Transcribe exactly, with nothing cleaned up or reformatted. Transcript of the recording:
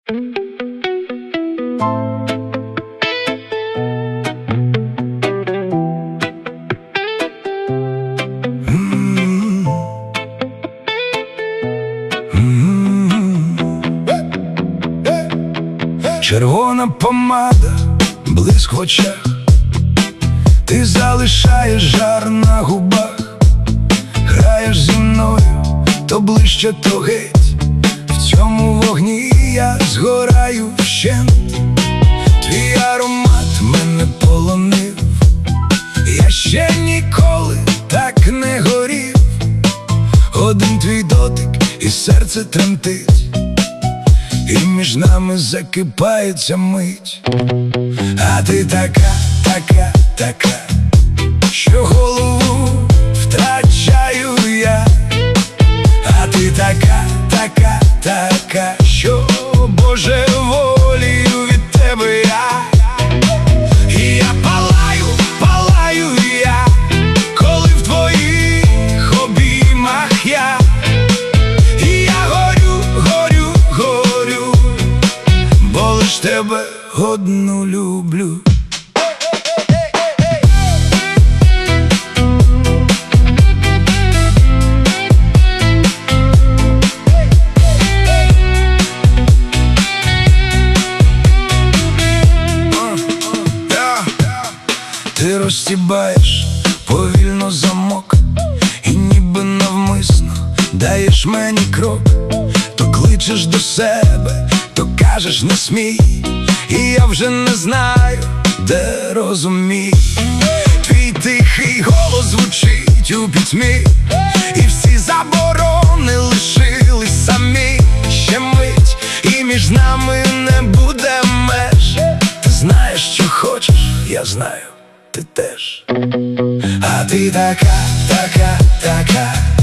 Червона помада, блиск в очах, ти залишаєш жар на губах. Граєш зі мною, то ближче, то геть. В цьому вогні я згораю вщент. Твій аромат мене полонив, я ще ніколи так не горів. Один твій дотик і серце тремтить, і між нами закипається мить. А ти така, така, така, що голову втрачаю я. А ти така, така, така, що божеволію від тебе я. І я палаю, палаю я, коли в твоїх обіймах я. І я горю, горю, горю, бо лиш тебе одну люблю. Ти розстібаєш повільно замок, і ніби навмисно даєш мені крок. То кличеш до себе, то кажеш не смій, і я вже не знаю, де розумій. Твій тихий голос звучить у пітьмі, і всі заборони лишились самі. Ще мить, і між нами не буде меж. Ти знаєш, що хочеш, я знаю, ти теж. А ти така, така, така,